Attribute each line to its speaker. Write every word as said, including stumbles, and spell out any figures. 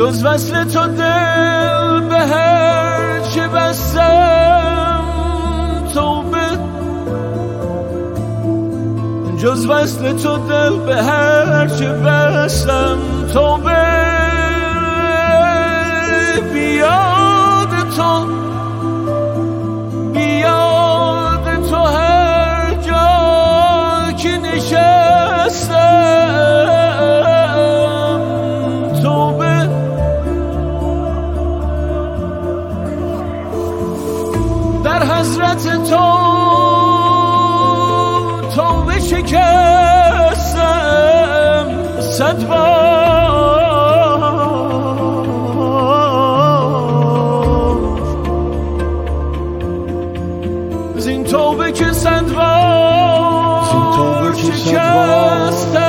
Speaker 1: جز وصل تو دل به هر چه بستم توبه، جز وصل تو دل به هر چه بستم توبه. بیاد تو بیاد تو هر جا که نشستم توبه. در حضرت تو توبه شکستم صد بار، زین توبه که صد بار شکستم